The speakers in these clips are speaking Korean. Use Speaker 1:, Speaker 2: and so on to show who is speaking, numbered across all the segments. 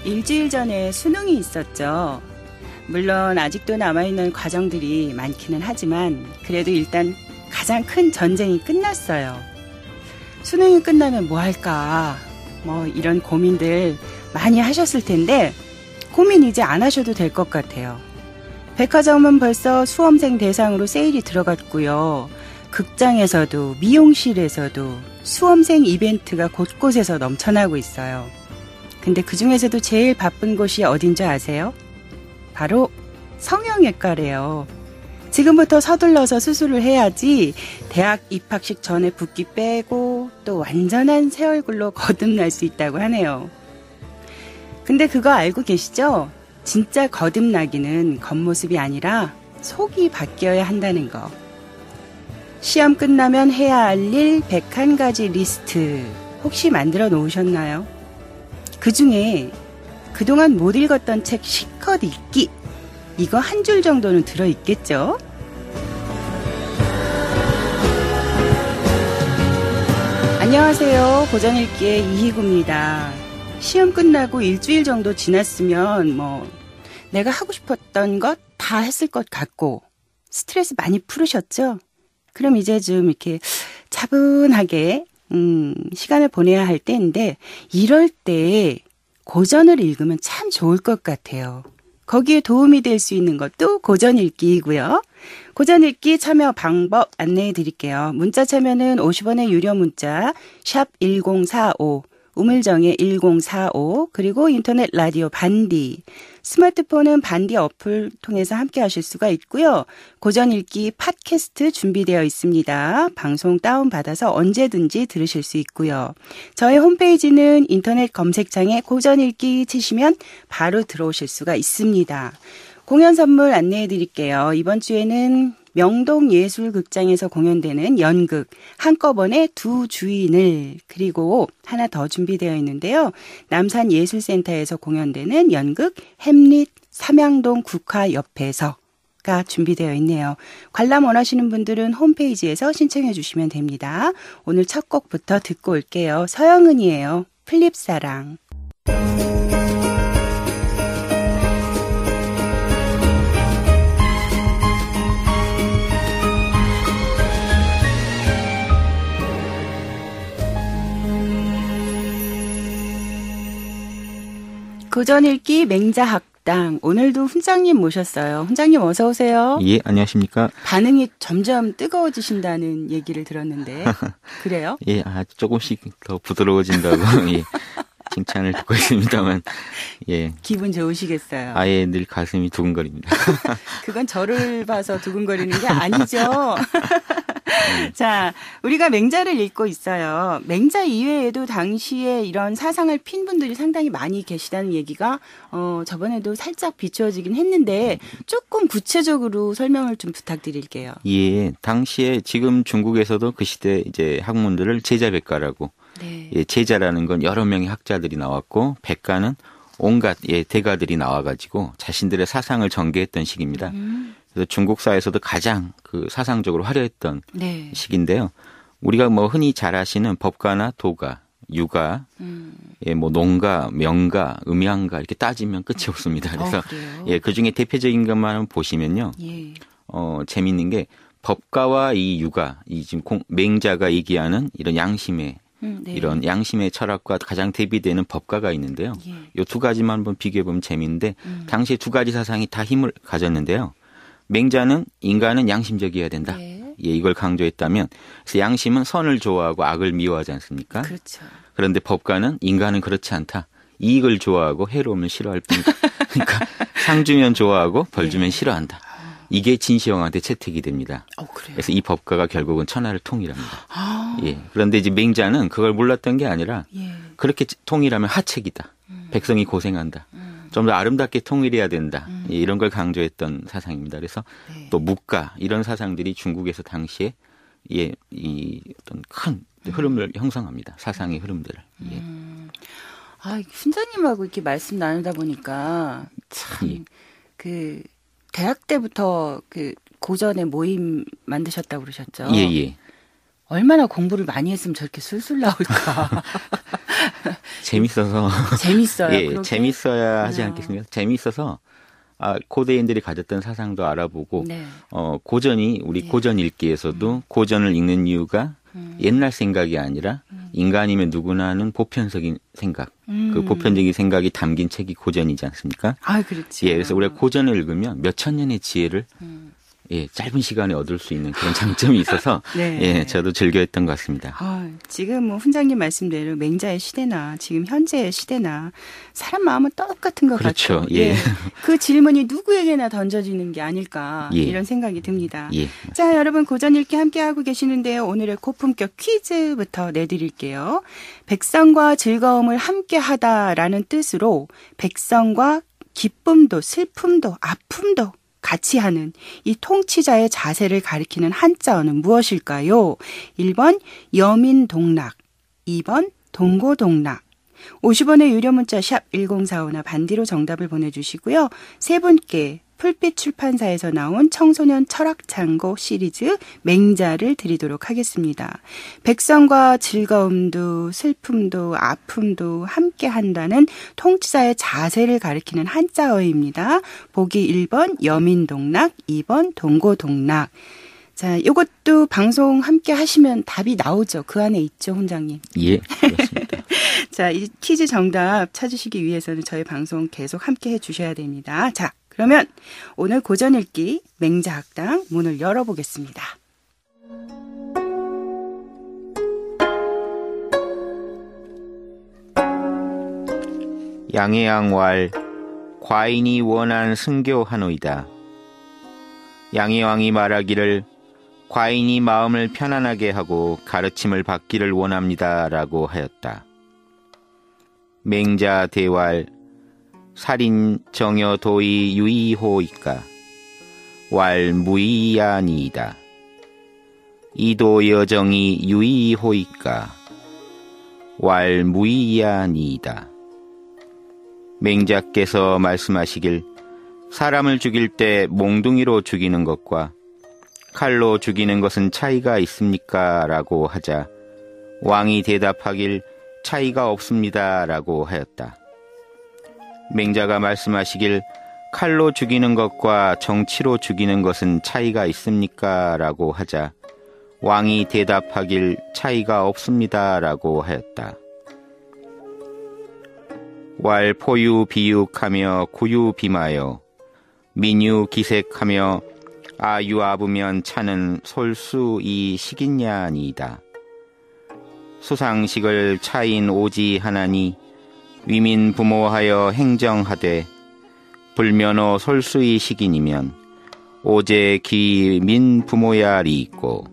Speaker 1: 일주일 전에 수능이 있었죠. 물론 아직도 남아있는 과정들이 많기는 하지만 그래도 일단 가장 큰 전쟁이 끝났어요. 수능이 끝나면 뭐 할까? 이런 고민들 많이 하셨을 텐데 고민 이제 안 하셔도 될 것 같아요. 백화점은 벌써 수험생 대상으로 세일이 들어갔고요. 극장에서도 미용실에서도 수험생 이벤트가 곳곳에서 넘쳐나고 있어요. 근데 그중에서도 제일 바쁜 곳이 어딘 줄 아세요? 바로 성형외과래요. 지금부터 서둘러서 수술을 해야지 대학 입학식 전에 붓기 빼고 또 완전한 새 얼굴로 거듭날 수 있다고 하네요. 근데 그거 알고 계시죠? 진짜 거듭나기는 겉모습이 아니라 속이 바뀌어야 한다는 거. 시험 끝나면 해야 할 일 101가지 리스트 혹시 만들어 놓으셨나요? 그중에 그동안 못 읽었던 책 실컷 읽기, 이거 한 줄 정도는 들어있겠죠? 안녕하세요. 고전읽기의 이희구입니다. 시험 끝나고 일주일 정도 지났으면 내가 하고 싶었던 것 다 했을 것 같고 스트레스 많이 풀으셨죠? 그럼 이제 좀 이렇게 차분하게 시간을 보내야 할 때인데 이럴 때 고전을 읽으면 참 좋을 것 같아요. 거기에 도움이 될 수 있는 것도 고전 읽기이고요. 고전 읽기 참여 방법 안내해 드릴게요. 문자 참여는 50원의 유료 문자 샵 1045 우물정의 1045 그리고 인터넷 라디오 반디 스마트폰은 반디 어플 통해서 함께 하실 수가 있고요. 고전 읽기 팟캐스트 준비되어 있습니다. 방송 다운받아서 언제든지 들으실 수 있고요. 저희 홈페이지는 인터넷 검색창에 고전 읽기 치시면 바로 들어오실 수가 있습니다. 공연 선물 안내해 드릴게요. 이번 주에는 명동예술극장에서 공연되는 연극 한꺼번에 두 주인을 그리고 하나 더 준비되어 있는데요. 남산예술센터에서 공연되는 연극 햄릿 삼양동 국화옆에서가 준비되어 있네요. 관람 원하시는 분들은 홈페이지에서 신청해 주시면 됩니다. 오늘 첫 곡부터 듣고 올게요. 서영은이에요. 플립사랑. 고전 읽기 맹자학당. 오늘도 훈장님 모셨어요. 훈장님 어서 오세요.
Speaker 2: 예, 안녕하십니까.
Speaker 1: 반응이 점점 뜨거워지신다는 얘기를 들었는데 그래요?
Speaker 2: 예, 조금씩 더 부드러워진다고 예, 칭찬을 듣고 있습니다만 예.
Speaker 1: 기분 좋으시겠어요.
Speaker 2: 아예 늘 가슴이 두근거립니다.
Speaker 1: 그건 저를 봐서 두근거리는 게 아니죠. 자, 우리가 맹자를 읽고 있어요. 맹자 이외에도 당시에 이런 사상을 핀 분들이 상당히 많이 계시다는 얘기가 저번에도 살짝 비추어지긴 했는데 조금 구체적으로 설명을 좀 부탁드릴게요.
Speaker 2: 예, 당시에 지금 중국에서도 그 시대 이제 학문들을 제자백가라고.
Speaker 1: 네.
Speaker 2: 예, 제자라는 건 여러 명의 학자들이 나왔고 백가는 온갖 대가들이 나와가지고 자신들의 사상을 전개했던 시기입니다. 그래서 중국 사회에서도 가장 그 사상적으로 화려했던
Speaker 1: 네.
Speaker 2: 시기인데요. 우리가 흔히 잘 아시는 법가나 도가, 유가, 농가, 명가, 음양가 이렇게 따지면 끝이 없습니다. 그래서 그 중에 대표적인 것만 보시면요. 예. 재밌는 게 법가와 이 유가, 이 지금 맹자가 얘기하는 이런 양심의 네. 이런 양심의 철학과 가장 대비되는 법가가 있는데요. 예. 이 두 가지만 한번 비교해 보면 재미있는데 당시에 두 가지 사상이 다 힘을 가졌는데요. 맹자는 인간은 양심적이어야 된다. 네. 예, 이걸 강조했다면 그래서 양심은 선을 좋아하고 악을 미워하지 않습니까?
Speaker 1: 그렇죠.
Speaker 2: 그런데 법가는 인간은 그렇지 않다. 이익을 좋아하고 해로움을 싫어할 뿐이다. 그러니까 상 주면 좋아하고 벌 주면 네. 싫어한다. 이게 진시황한테 채택이 됩니다. 그래서 이 법가가 결국은 천하를 통일합니다. 예. 그런데 이제 맹자는 그걸 몰랐던 게 아니라 예. 그렇게 통일하면 하책이다. 백성이 고생한다. 좀 더 아름답게 통일해야 된다. 예, 이런 걸 강조했던 사상입니다. 그래서 네. 또 묵가 이런 사상들이 중국에서 당시에 이 어떤 큰 흐름을 형성합니다. 사상의 흐름들을. 예.
Speaker 1: 훈장님하고 이렇게 말씀 나누다 보니까 참 그 대학 때부터 그 고전의 모임 만드셨다고 그러셨죠?
Speaker 2: 예.
Speaker 1: 얼마나 공부를 많이 했으면 저렇게 술술 나올까.
Speaker 2: 재밌어서.
Speaker 1: 재밌어요.
Speaker 2: 예, 재밌어야 하지 않겠습니까? 재밌어서 고대인들이 가졌던 사상도 알아보고
Speaker 1: 네.
Speaker 2: 고전이 우리 고전 읽기에서도 고전을 읽는 이유가 옛날 생각이 아니라 인간이면 누구나 하는 보편적인 생각, 그 보편적인 생각이 담긴 책이 고전이지 않습니까?
Speaker 1: 그렇죠.
Speaker 2: 예, 그래서 우리가 고전을 읽으면 몇천 년의 지혜를 예, 짧은 시간에 얻을 수 있는 그런 장점이 있어서
Speaker 1: 네.
Speaker 2: 예, 저도 즐겨했던 것 같습니다.
Speaker 1: 지금 뭐 훈장님 말씀대로 맹자의 시대나 지금 현재의 시대나 사람 마음은 똑같은 것
Speaker 2: 그렇죠.
Speaker 1: 같아요.
Speaker 2: 예.
Speaker 1: 그 질문이 누구에게나 던져지는 게 아닐까 이런 생각이 듭니다.
Speaker 2: 예.
Speaker 1: 자, 여러분 고전 읽기 함께하고 계시는데요. 오늘의 고품격 퀴즈부터 내드릴게요. 백성과 즐거움을 함께하다라는 뜻으로 백성과 기쁨도 슬픔도 아픔도 같이 하는 이 통치자의 자세를 가리키는 한자어는 무엇일까요? 1번 여민동락, 2번 동고동락. 50원의 유료 문자 샵 1045나 반디로 정답을 보내주시고요. 세 분께 풀빛 출판사에서 나온 청소년 철학창고 시리즈 맹자를 드리도록 하겠습니다. 백성과 즐거움도 슬픔도 아픔도 함께 한다는 통치자의 자세를 가리키는 한자어입니다. 보기 1번 여민동락, 2번 동고동락. 자, 이것도 방송 함께 하시면 답이 나오죠. 그 안에 있죠, 훈장님.
Speaker 2: 예, 그렇습니다.
Speaker 1: 자, 이 퀴즈 정답 찾으시기 위해서는 저희 방송 계속 함께 해주셔야 됩니다. 자, 그러면 오늘 고전 읽기 맹자학당 문을 열어보겠습니다.
Speaker 2: 양해양왈 과인이 원한 승교하노이다. 양해왕이 말하기를 과인이 마음을 편안하게 하고 가르침을 받기를 원합니다라고 하였다. 맹자 대왈 살인 정여 도의 유의호이까 왈 무의야니이다. 이도 여정이 유의호이까 왈 무의야니이다. 맹자께서 말씀하시길 사람을 죽일 때 몽둥이로 죽이는 것과 칼로 죽이는 것은 차이가 있습니까? 라고 하자 왕이 대답하길 차이가 없습니다. 라고 하였다. 맹자가 말씀하시길 칼로 죽이는 것과 정치로 죽이는 것은 차이가 있습니까? 라고 하자 왕이 대답하길 차이가 없습니다. 라고 하였다. 왈 포유 비육하며 구유 비마여 민유 기색하며 아유 아부면 차는 솔수 이 식이냐니이다. 수상식을 차인 오지 하나니 위민 부모하여 행정하되 불면허 솔수의 식인이면 오제 기민 부모야리 있고.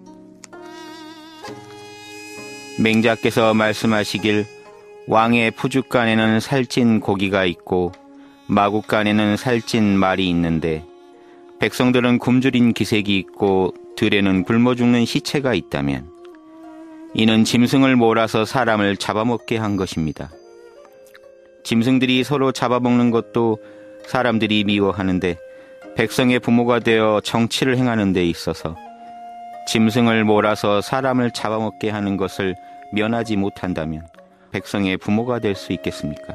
Speaker 2: 맹자께서 말씀하시길 왕의 푸죽간에는 살찐 고기가 있고 마국간에는 살찐 말이 있는데 백성들은 굶주린 기색이 있고 들에는 굶어 죽는 시체가 있다면 이는 짐승을 몰아서 사람을 잡아먹게 한 것입니다. 짐승들이 서로 잡아먹는 것도 사람들이 미워하는데 백성의 부모가 되어 정치를 행하는 데 있어서 짐승을 몰아서 사람을 잡아먹게 하는 것을 면하지 못한다면 백성의 부모가 될 수 있겠습니까?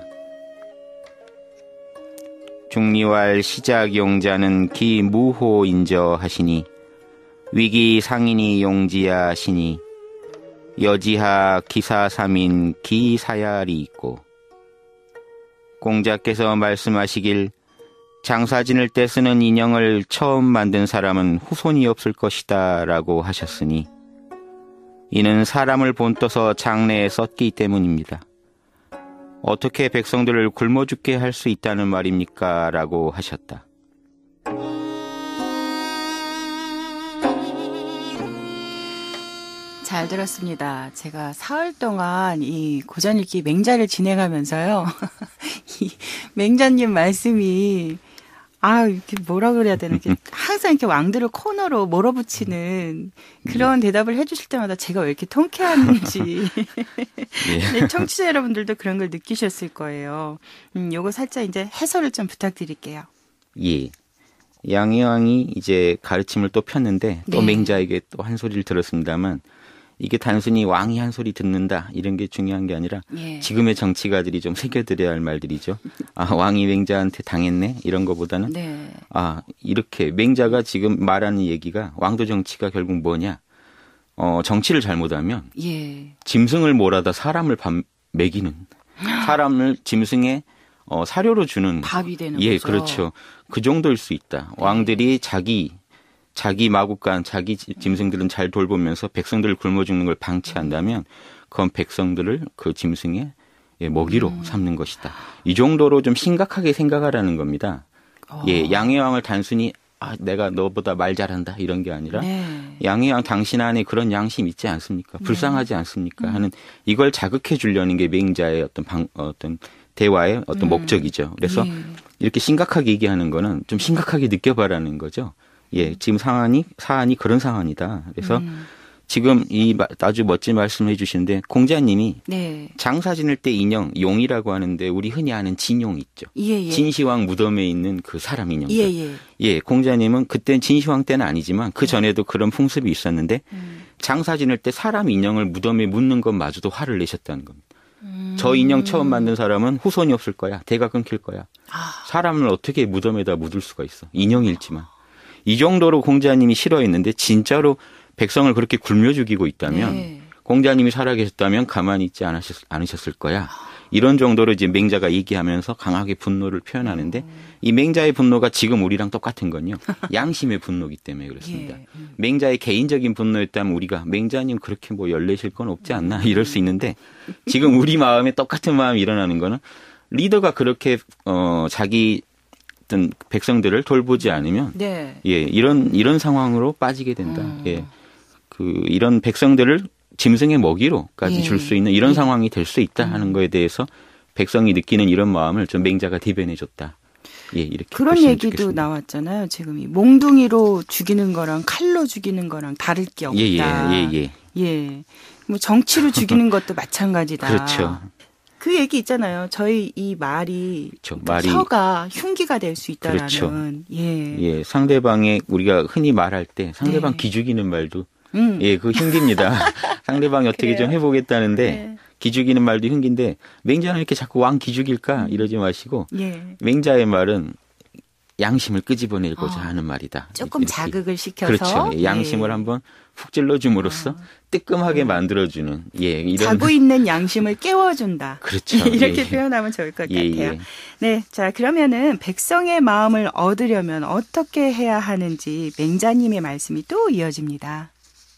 Speaker 2: 중리왈 시작 용자는 기무호인저 하시니 위기 상인이 용지야 하시니 여지하 기사삼인 기사야리 있고. 공자께서 말씀하시길 장사지낼 때 쓰는 인형을 처음 만든 사람은 후손이 없을 것이다 라고 하셨으니 이는 사람을 본떠서 장래에 썼기 때문입니다. 어떻게 백성들을 굶어 죽게 할 수 있다는 말입니까? 라고 하셨다.
Speaker 1: 잘 들었습니다. 제가 사흘 동안 이 고전 읽기 맹자를 진행하면서요. 이 맹자님 말씀이 이렇게 뭐라 그래야 되나, 이렇게 항상 이렇게 왕들을 코너로 몰아붙이는 그런 대답을 해주실 때마다 제가 왜 이렇게 통쾌한지. 네, 청취자 여러분들도 그런 걸 느끼셨을 거예요. 요거 살짝 이제 해설을 좀 부탁드릴게요.
Speaker 2: 예. 양해왕이 이제 가르침을 또 폈는데 또 맹자에게 또 한 소리를 들었습니다만 이게 단순히 왕이 한 소리 듣는다 이런 게 중요한 게 아니라
Speaker 1: 예.
Speaker 2: 지금의 정치가들이 좀 새겨들여야 할 말들이죠. 아, 왕이 맹자한테 당했네 이런 거보다는
Speaker 1: 네.
Speaker 2: 아, 이렇게 맹자가 지금 말하는 얘기가 왕도 정치가 결국 뭐냐? 정치를 잘못하면
Speaker 1: 예.
Speaker 2: 짐승을 몰아다 사람을 먹이는 사람을 짐승의 사료로 주는
Speaker 1: 밥이 되는
Speaker 2: 예,
Speaker 1: 거죠.
Speaker 2: 그렇죠. 그 정도일 수 있다. 왕들이 자기 마구간 자기 짐승들은 잘 돌보면서 백성들을 굶어 죽는 걸 방치한다면 그건 백성들을 그 짐승의 먹이로 삼는 것이다. 이 정도로 좀 심각하게 생각하라는 겁니다. 예, 양의 왕을 단순히 내가 너보다 말 잘한다 이런 게 아니라
Speaker 1: 네.
Speaker 2: 양의 왕 당신 안에 그런 양심 있지 않습니까? 불쌍하지 않습니까? 하는 이걸 자극해 주려는 게 맹자의 어떤 대화의 어떤 목적이죠. 그래서 이렇게 심각하게 얘기하는 거는 좀 심각하게 느껴봐라는 거죠. 예, 지금 사안이 그런 상황이다. 그래서 지금 이 아주 멋진 말씀을 해주시는데 공자님이
Speaker 1: 네.
Speaker 2: 장사 지낼 때 인형, 용이라고 하는데 우리 흔히 아는 진용 있죠.
Speaker 1: 예.
Speaker 2: 진시황 무덤에 있는 그 사람 인형들.
Speaker 1: 예.
Speaker 2: 예, 공자님은 그땐 진시황 때는 아니지만 그 전에도 그런 풍습이 있었는데 장사 지낼 때 사람 인형을 무덤에 묻는 것마저도 화를 내셨다는 겁니다. 저 인형 처음 만든 사람은 후손이 없을 거야. 대가 끊길 거야. 사람을 어떻게 무덤에다 묻을 수가 있어. 인형일지만. 이 정도로 공자님이 싫어했는데 진짜로 백성을 그렇게 굶겨 죽이고 있다면
Speaker 1: 네.
Speaker 2: 공자님이 살아계셨다면 가만히 있지 않으셨을 거야. 이런 정도로 이제 맹자가 얘기하면서 강하게 분노를 표현하는데 이 맹자의 분노가 지금 우리랑 똑같은 건요. 양심의 분노이기 때문에 그렇습니다.
Speaker 1: 예.
Speaker 2: 맹자의 개인적인 분노였다면 우리가 맹자님 그렇게 뭐 열내실 건 없지 않나 이럴 수 있는데 지금 우리 마음에 똑같은 마음이 일어나는 거는 리더가 그렇게 자기 어떤 백성들을 돌보지 않으면
Speaker 1: 네.
Speaker 2: 예, 이런 상황으로 빠지게 된다. 예. 이런 백성들을 짐승의 먹이로까지
Speaker 1: 예.
Speaker 2: 줄 수 있는 이런 상황이 될 수 있다 하는 거에 대해서 백성이 느끼는 이런 마음을 좀 맹자가 대변해 줬다. 예, 이렇게
Speaker 1: 그런 얘기도
Speaker 2: 좋겠습니다.
Speaker 1: 나왔잖아요. 지금 이 몽둥이로 죽이는 거랑 칼로 죽이는 거랑 다를 게 없다. 예. 뭐 정치로 죽이는 것도 마찬가지다.
Speaker 2: 그렇죠.
Speaker 1: 그 얘기 있잖아요. 저희 이 말이
Speaker 2: 그렇죠. 말이
Speaker 1: 혀가 흉기가 될 수 있다라는.
Speaker 2: 그렇죠.
Speaker 1: 예.
Speaker 2: 예, 상대방의 우리가 흔히 말할 때 상대방
Speaker 1: 네.
Speaker 2: 기죽이는 말도 예, 그 흉기입니다. 상대방이 어떻게 좀 해보겠다는데
Speaker 1: 네.
Speaker 2: 기죽이는 말도 흉기인데 맹자는 이렇게 자꾸 왕 기죽일까 이러지 마시고
Speaker 1: 예.
Speaker 2: 맹자의 말은 양심을 끄집어내고자 하는 말이다.
Speaker 1: 조금
Speaker 2: 이렇게.
Speaker 1: 자극을 시켜서
Speaker 2: 그렇죠. 예, 양심을
Speaker 1: 예.
Speaker 2: 한번 푹 찔러줌으로써 뜨끔하게 만들어주는 이런
Speaker 1: 자고 있는 양심을 깨워준다.
Speaker 2: 그렇죠.
Speaker 1: 이렇게
Speaker 2: 예.
Speaker 1: 표현하면 좋을 것
Speaker 2: 예,
Speaker 1: 같아요.
Speaker 2: 예.
Speaker 1: 네, 자 그러면은 백성의 마음을 얻으려면 어떻게 해야 하는지 맹자님의 말씀이 또 이어집니다.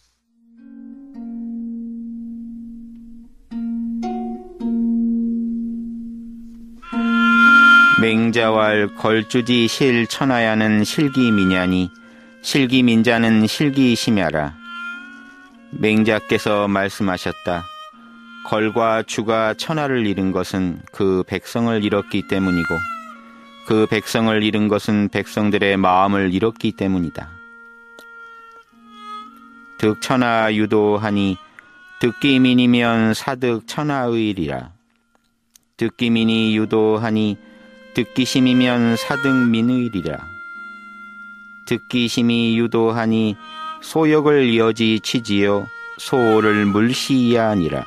Speaker 2: 맹자왈 걸주지 실천하야는 실기민야니 실기민자는 실기심야라. 맹자께서 말씀하셨다. 걸과 주가 천하를 잃은 것은 그 백성을 잃었기 때문이고 그 백성을 잃은 것은 백성들의 마음을 잃었기 때문이다. 득천하 유도하니 득기민이면 사득 천하의일이라. 득기민이 유도하니 득기심이면 사득민의일이라. 득기심이 유도하니 소역을 이어지 치지요 소를 물시이야 아니라.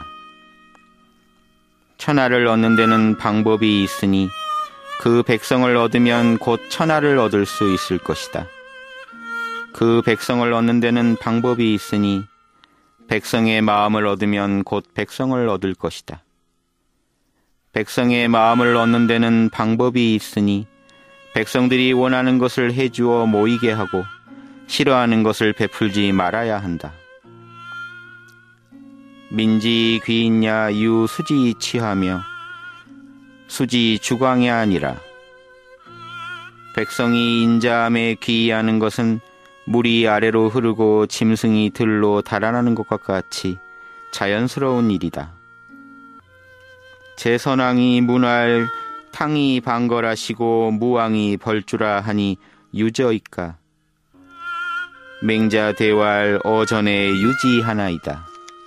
Speaker 2: 천하를 얻는 데는 방법이 있으니 그 백성을 얻으면 곧 천하를 얻을 수 있을 것이다. 그 백성을 얻는 데는 방법이 있으니 백성의 마음을 얻으면 곧 백성을 얻을 것이다. 백성의 마음을 얻는 데는 방법이 있으니 백성들이 원하는 것을 해주어 모이게 하고 싫어하는 것을 베풀지 말아야 한다. 민지 귀인야 유 수지 취하며 수지 주광이 아니라. 백성이 인자함에 귀의하는 것은 물이 아래로 흐르고 짐승이 들로 달아나는 것과 같이 자연스러운 일이다. 제선왕이 문할 탕이 방걸하시고 무왕이 벌주라 하니 유저이까. 맹자 대왈 어전에 유지하나이다.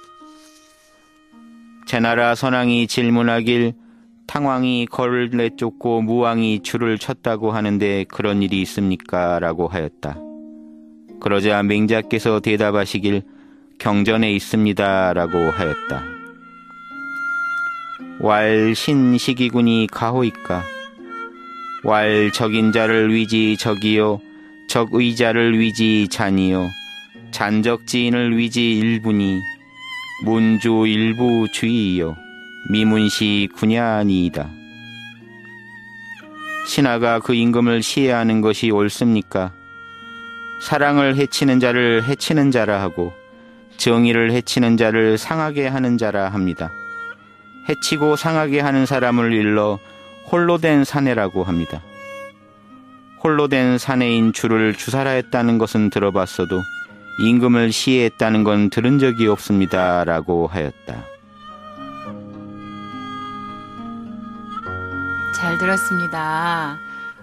Speaker 2: 제나라 선왕이 질문하길 탕왕이 걸을 내쫓고 무왕이 줄을 쳤다고 하는데 그런 일이 있습니까? 라고 하였다. 그러자 맹자께서 대답하시길 경전에 있습니다라고 하였다. 왈 신시기군이 가호이까 왈 적인자를 위지 적이요 적의자를 위지 잔이요 잔적지인을 위지 일분이 문주 일부 주의요 미문시 군야니이다. 신하가 그 임금을 시해하는 것이 옳습니까? 사랑을 해치는 자를 해치는 자라 하고 정의를 해치는 자를 상하게 하는 자라 합니다. 해치고 상하게 하는 사람을 일러 홀로 된 사내라고 합니다. 홀로 된 사내인 주를 주살하였다는 것은 들어봤어도 임금을 시해했다는 건 들은 적이 없습니다. 라고 하였다.
Speaker 1: 잘 들었습니다.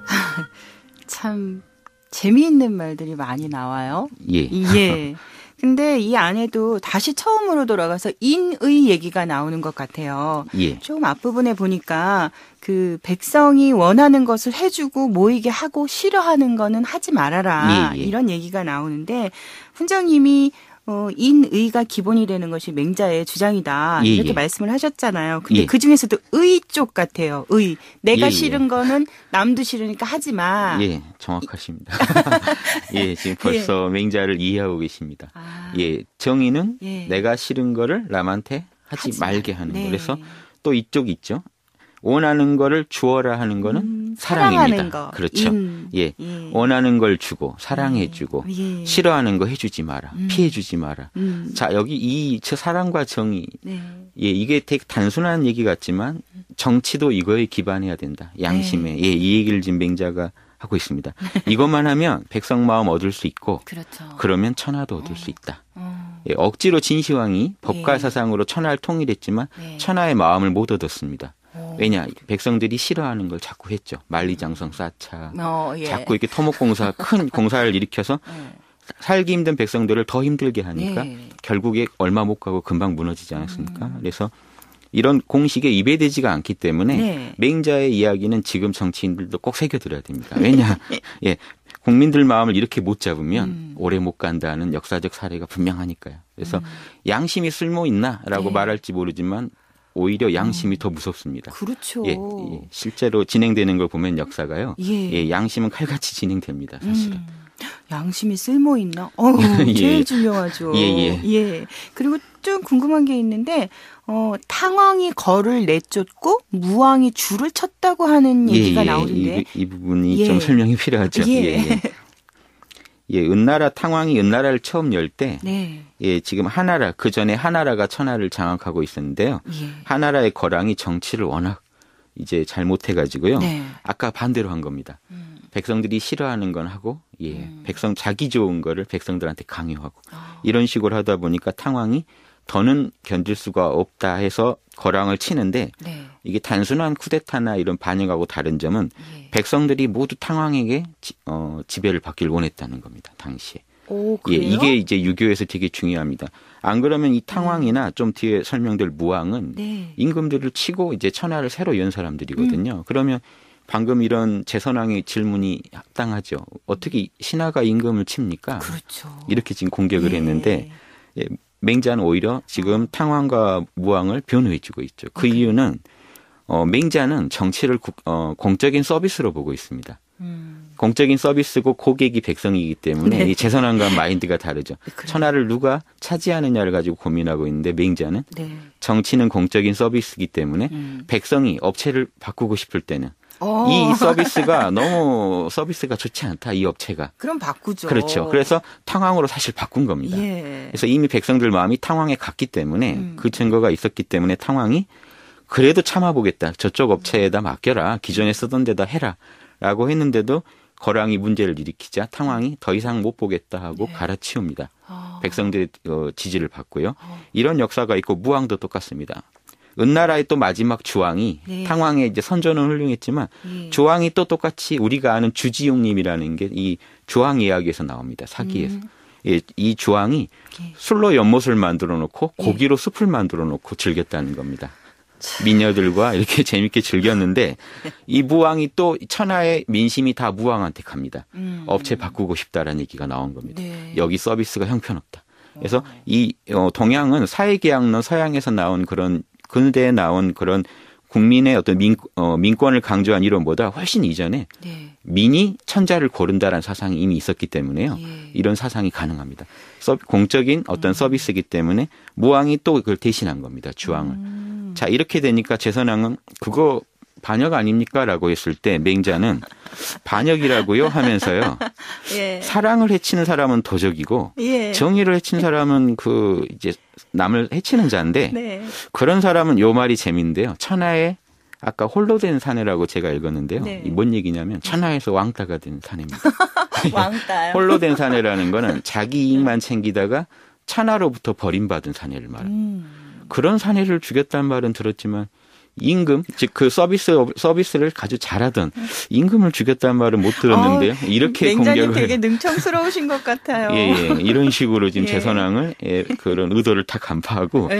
Speaker 1: 참 재미있는 말들이 많이 나와요.
Speaker 2: 예.
Speaker 1: 예. 근데 이 안에도 다시 처음으로 돌아가서 인의 얘기가 나오는 것 같아요.
Speaker 2: 예.
Speaker 1: 조금 앞부분에 보니까 그 백성이 원하는 것을 해주고 모이게 하고 싫어하는 거는 하지 말아라.
Speaker 2: 예, 예.
Speaker 1: 이런 얘기가 나오는데 훈장님이 인의가 기본이 되는 것이 맹자의 주장이다.
Speaker 2: 예,
Speaker 1: 이렇게
Speaker 2: 예.
Speaker 1: 말씀을 하셨잖아요. 근데
Speaker 2: 예.
Speaker 1: 그중에서도 의 쪽 같아요. 의. 내가
Speaker 2: 예,
Speaker 1: 싫은
Speaker 2: 예.
Speaker 1: 거는 남도 싫으니까 하지 마.
Speaker 2: 예, 정확하십니다. 예, 지금 벌써 맹자를 이해하고 계십니다.
Speaker 1: 아.
Speaker 2: 예, 정의는
Speaker 1: 예.
Speaker 2: 내가 싫은 거를 남한테 하지 말게 하는
Speaker 1: 네.
Speaker 2: 거. 그래서 또 이쪽 있죠. 원하는 거를 주어라 하는 거는 사랑입니다.
Speaker 1: 사랑하는 거.
Speaker 2: 그렇죠.
Speaker 1: 예.
Speaker 2: 원하는 걸 주고 사랑해주고
Speaker 1: 예.
Speaker 2: 싫어하는 거 해주지 마라. 피해주지 마라. 자, 여기 이 사랑과 정의.
Speaker 1: 네.
Speaker 2: 예, 이게 되게 단순한 얘기 같지만 정치도 이거에 기반해야 된다. 양심에. 예, 이 얘기를 지금 맹자가 하고 있습니다. 이것만 하면 백성 마음 얻을 수 있고
Speaker 1: 그렇죠.
Speaker 2: 그러면 천하도 얻을 수 있다. 예, 억지로 진시황이 법과 사상으로 천하를 통일했지만 천하의 마음을 못 얻었습니다. 왜냐? 백성들이 싫어하는 걸 자꾸 했죠. 만리장성 쌓자.
Speaker 1: 예.
Speaker 2: 자꾸 이렇게 토목공사, 큰 공사를 일으켜서 살기 힘든 백성들을 더 힘들게 하니까 결국에 얼마 못 가고 금방 무너지지 않았습니까? 그래서 이런 공식에 입에되지가 않기 때문에 맹자의 이야기는 지금 정치인들도 꼭 새겨들어야 됩니다. 왜냐? 예, 국민들 마음을 이렇게 못 잡으면 오래 못 간다는 역사적 사례가 분명하니까요. 그래서 양심이 쓸모 있나라고 말할지 모르지만 오히려 양심이 더 무섭습니다.
Speaker 1: 그렇죠.
Speaker 2: 예, 예, 실제로 진행되는 걸 보면 역사가요. 예, 양심은 칼같이 진행됩니다. 사실은.
Speaker 1: 양심이 쓸모 있나? 제일 중요하죠. 예. 그리고 좀 궁금한 게 있는데 탕왕이 거를 내쫓고 무왕이 줄을 쳤다고 하는 얘기가 나오는데
Speaker 2: 이 부분이 좀 설명이 필요하죠. 예, 은나라 탕왕이 은나라를 처음 열 때, 예, 지금 하나라, 그 전에 하나라가 천하를 장악하고 있었는데요. 하나라의 거랑이 정치를 워낙 이제 잘못해가지고요. 아까 반대로 한 겁니다. 백성들이 싫어하는 건 하고, 백성 자기 좋은 거를 백성들한테 강요하고, 이런 식으로 하다 보니까 탕왕이 더는 견딜 수가 없다 해서 거랑을 치는데 이게 단순한 쿠데타나 이런 반역하고 다른 점은 백성들이 모두 탕왕에게 지배를 받기를 원했다는 겁니다. 당시에.
Speaker 1: 오,
Speaker 2: 예,
Speaker 1: 그래요?
Speaker 2: 이게 이제 유교에서 되게 중요합니다. 안 그러면 이 탕왕이나 좀 뒤에 설명될 무왕은 임금들을 치고 이제 천하를 새로 연 사람들이거든요. 그러면 방금 이런 재선왕의 질문이 합당하죠. 어떻게 신하가 임금을 칩니까?
Speaker 1: 그렇죠.
Speaker 2: 이렇게 지금 공격을 했는데 맹자는 오히려 지금 탕왕과 무왕을 변호해주고 있죠. 그 이유는 맹자는 정치를 공적인 서비스로 보고 있습니다. 공적인 서비스고 고객이 백성이기 때문에 이 재선왕과 마인드가 다르죠. 천하를 누가 차지하느냐를 가지고 고민하고 있는데 맹자는 정치는 공적인 서비스이기 때문에 백성이 업체를 바꾸고 싶을 때는 이 서비스가 너무 서비스가 좋지 않다. 이 업체가.
Speaker 1: 그럼 바꾸죠.
Speaker 2: 그렇죠. 그래서 탕왕으로 사실 바꾼 겁니다. 그래서 이미 백성들 마음이 탕왕에 갔기 때문에 그 증거가 있었기 때문에 탕왕이 그래도 참아보겠다. 저쪽 업체에다 맡겨라. 기존에 쓰던 데다 해라. 라고 했는데도 거랑이 문제를 일으키자 탕왕이 더 이상 못 보겠다 하고 갈아치웁니다. 백성들의 지지를 받고요. 이런 역사가 있고 무왕도 똑같습니다. 은나라의 또 마지막 주왕이 탕왕의 이제 선전은 훌륭했지만 주왕이 또 똑같이 우리가 아는 주지용님이라는 게 이 주왕 이야기에서 나옵니다. 사기에서. 예, 이 주왕이 술로 연못을 만들어 놓고 고기로 숲을 만들어 놓고 즐겼다는 겁니다. 미녀들과 이렇게 재밌게 즐겼는데 이 무왕이 또 천하의 민심이 다 무왕한테 갑니다. 업체 바꾸고 싶다라는 얘기가 나온 겁니다. 여기 서비스가 형편없다. 그래서 이 동양은 사회계약론 서양에서 나온 그런 근대에 나온 그런 국민의 어떤 민권을 강조한 이론보다 훨씬 이전에 네. 민이 천자를 고른다라는 사상이 이미 있었기 때문에요. 예. 이런 사상이 가능합니다. 공적인 어떤 서비스이기 때문에 무왕이 또 그걸 대신한 겁니다. 주왕을. 자, 이렇게 되니까 제선왕은 그거 반역 아닙니까? 라고 했을 때 맹자는 반역이라고요? 하면서요. 예. 사랑을 해치는 사람은 도적이고 예. 정의를 해치는 사람은 이제 남을 해치는 자인데 네. 그런 사람은 요 말이 재미인데요. 천하에 아까 홀로 된 사내라고 제가 읽었는데요. 네. 뭔 얘기냐면 천하에서 왕따가 된 사내입니다.
Speaker 3: 왕따요?
Speaker 2: 홀로 된 사내라는 거는 자기 이익만 챙기다가 천하로부터 버림받은 사내를 말합니다. 그런 사내를 죽였다는 말은 들었지만 임금, 즉 그 서비스를 아주 잘하던 임금을 죽였다는 말은 못 들었는데요. 이렇게
Speaker 3: 공격을.
Speaker 2: 맹자님
Speaker 3: 되게 능청스러우신 것 같아요.
Speaker 2: 예, 이런 식으로 지금 제선왕을 그런 의도를 다 간파하고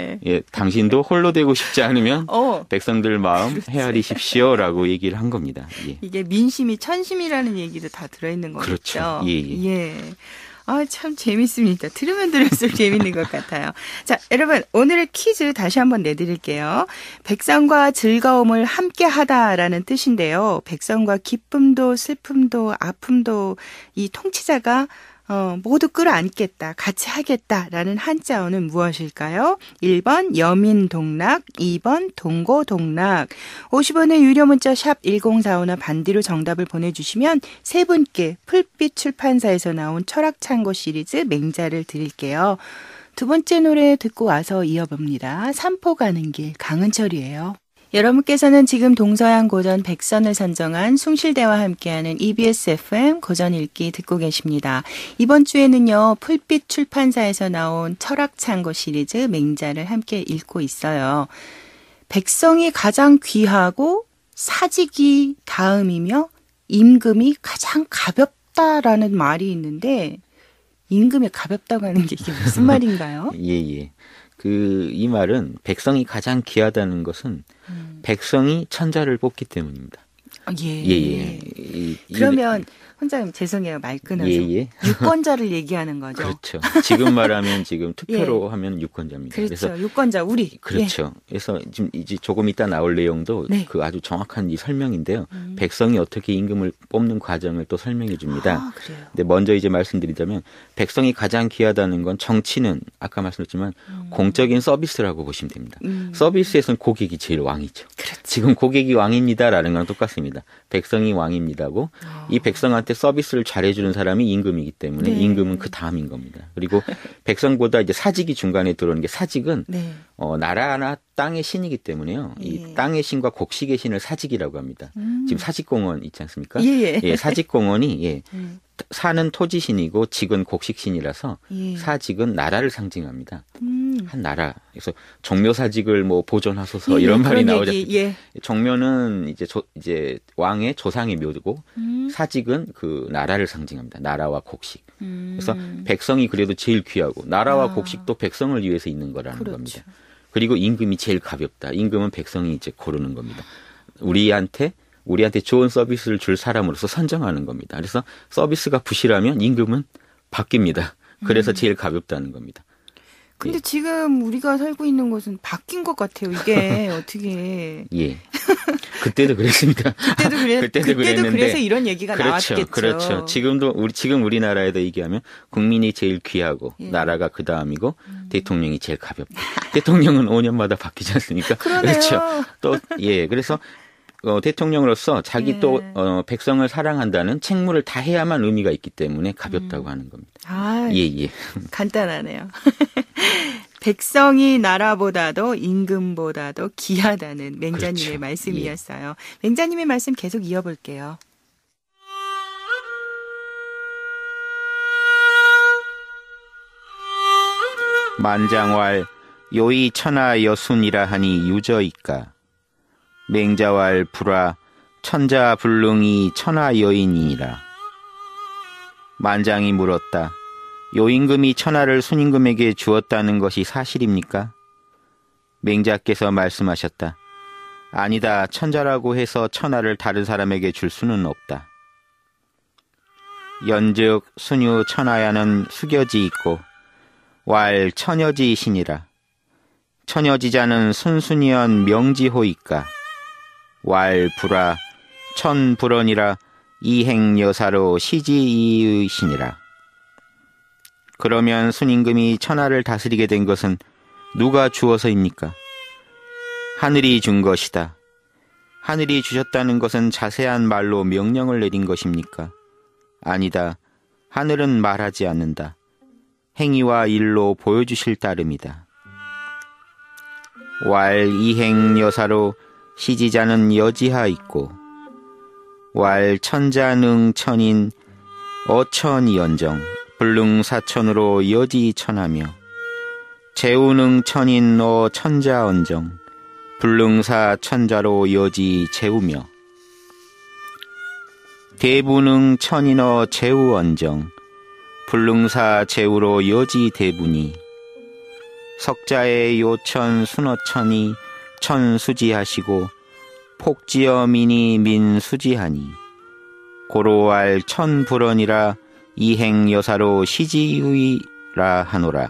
Speaker 2: 당신도 홀로 되고 싶지 않으면 백성들 마음 그렇지. 헤아리십시오라고 얘기를 한 겁니다. 예.
Speaker 3: 이게 민심이 천심이라는 얘기도 다 들어있는 거죠.
Speaker 2: 그렇죠. 예.
Speaker 3: 참 재밌습니다. 들으면 들을수록 재밌는 것 같아요. 자, 여러분 오늘의 퀴즈 다시 한번 내드릴게요. 백성과 즐거움을 함께 하다라는 뜻인데요. 백성과 기쁨도 슬픔도 아픔도 이 통치자가 모두 끌어안겠다, 같이 하겠다라는 한자어는 무엇일까요? 1번 여민동락, 2번 동고동락. 50원의 유료 문자 샵 1045나 반디로 정답을 보내주시면 세 분께 풀빛 출판사에서 나온 철학창고 시리즈 맹자를 드릴게요. 두 번째 노래 듣고 와서 이어봅니다. 삼포 가는 길 강은철이에요. 여러분께서는 지금 동서양 고전 100선을 선정한 숭실대와 함께하는 EBS FM 고전 읽기 듣고 계십니다. 이번 주에는요. 풀빛 출판사에서 나온 철학창고 시리즈 맹자를 함께 읽고 있어요. 백성이 가장 귀하고 사직이 다음이며 임금이 가장 가볍다라는 말이 있는데 임금이 가볍다고 하는 게 이게 무슨 말인가요?
Speaker 2: 예. 이 말은 백성이 가장 귀하다는 것은 백성이 천자를 뽑기 때문입니다.
Speaker 3: 예. 그러면 원장님 죄송해요. 말 끊어서. 유권자를 얘기하는 거죠.
Speaker 2: 그렇죠. 지금 말하면 지금 투표로 하면 유권자입니다.
Speaker 3: 그렇죠. 그래서 유권자 우리.
Speaker 2: 그렇죠. 그래서 지금 이제 조금 이따 나올 내용도 그 아주 정확한 이 설명인데요. 백성이 어떻게 임금을 뽑는 과정을 또 설명해 줍니다.
Speaker 3: 그래요.
Speaker 2: 근데 먼저 이제 말씀드리자면 백성이 가장 귀하다는 건 정치는 아까 말씀드렸지만 공적인 서비스라고 보시면 됩니다. 서비스에서는 고객이 제일 왕이죠.
Speaker 3: 그렇죠.
Speaker 2: 지금 고객이 왕입니다라는 건 똑같습니다. 백성이 왕입니다고 이 백성한테 서비스를 잘해주는 사람이 임금이기 때문에 임금은 그 다음인 겁니다. 그리고 백성보다 이제 사직이 중간에 들어오는 게 사직은 나라나 땅의 신이기 때문에요. 이 땅의 신과 곡식의 신을 사직이라고 합니다. 지금 사직공원 있지 않습니까? 사직공원이 사는 토지신이고 직은 곡식신이라서 사직은 나라를 상징합니다. 한 나라. 그래서 정묘사직을 뭐 보존하소서 이런 말이 나오죠. 정묘는 이제 왕의 조상의 묘고 사직은 그 나라를 상징합니다. 나라와 곡식. 그래서 백성이 그래도 제일 귀하고 나라와 곡식도 백성을 위해서 있는 거라는 겁니다. 그리고 임금이 제일 가볍다. 임금은 백성이 이제 고르는 겁니다. 우리한테 좋은 서비스를 줄 사람으로서 선정하는 겁니다. 그래서 서비스가 부실하면 임금은 바뀝니다. 그래서 제일 가볍다는 겁니다.
Speaker 3: 근데 지금 우리가 살고 있는 곳은 바뀐 것 같아요. 이게 어떻게.
Speaker 2: 그때도 그랬습니다.
Speaker 3: 그때도 그랬는데. 그래서 이런 얘기가 나왔겠죠.
Speaker 2: 그렇죠. 지금 우리나라에도 얘기하면 국민이 제일 귀하고 나라가 그 다음이고 대통령이 제일 가볍다. 대통령은 5년마다 바뀌지 않습니까?
Speaker 3: 그러네요.
Speaker 2: 그렇죠. 그래서 대통령으로서 자기 또 백성을 사랑한다는 책무를 다해야만 의미가 있기 때문에 가볍다고 하는 겁니다.
Speaker 3: 간단하네요. 백성이 나라보다도 임금보다도 귀하다는 맹자님의 말씀이었어요. 맹자님의 말씀 계속 이어볼게요.
Speaker 2: 만장왈 요이 천하 여순이라 하니 유저이까. 맹자왈 불화 천자 불능이 천하 여인이니라. 만장이 물었다. 요임금이 천하를 순임금에게 주었다는 것이 사실입니까? 맹자께서 말씀하셨다. 아니다. 천자라고 해서 천하를 다른 사람에게 줄 수는 없다. 연즉 순유 천하야는 수겨지 있고 왈 처녀지이시니라. 처녀지자는 순순이언 명지호이까. 왈 불아 천불언이라 이행여사로 시지이의시니라. 그러면 순임금이 천하를 다스리게 된 것은 누가 주어서입니까? 하늘이 준 것이다. 하늘이 주셨다는 것은 자세한 말로 명령을 내린 것입니까? 아니다. 하늘은 말하지 않는다. 행위와 일로 보여주실 따름이다. 왈 이행여사로 시지자는 여지하 있고 왈 천자능천인 어천이언정 불능사천으로 여지천하며 제우능천인 어천자언정 불능사천자로 여지제우며 대부능천인어 제우언정 불능사제우로 여지대부니 석자의 요천 순어천이 천수지하시고 폭지어 미니 민수지하니 고로알 천불언이라 이행여사로 시지의라 하노라.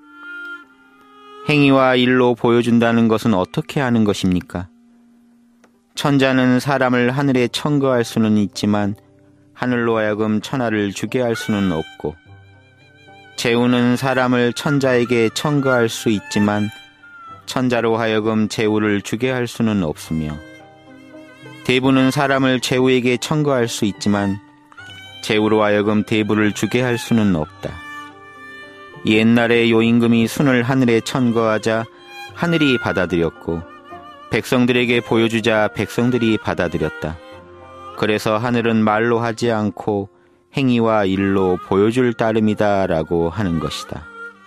Speaker 2: 행위와 일로 보여준다는 것은 어떻게 하는 것입니까? 천자는 사람을 하늘에 청거할 수는 있지만 하늘로 하여금 천하를 주게 할 수는 없고, 제우는 사람을 천자에게 청거할 수 있지만 천자로 하여금 제우를 주게 할 수는 없으며, 대부는 사람을 제우에게 청거할 수 있지만 제우로 하여금 대부를 주게 할 수는 없다. 옛날에 요임금이 순을 하늘에 천거하자 하늘이 받아들였고, 백성들에게 보여주자 백성들이 받아들였다. 그래서 하늘은 말로 하지 않고 행위와 일로 보여줄 따름이다 라고 하는 것이다.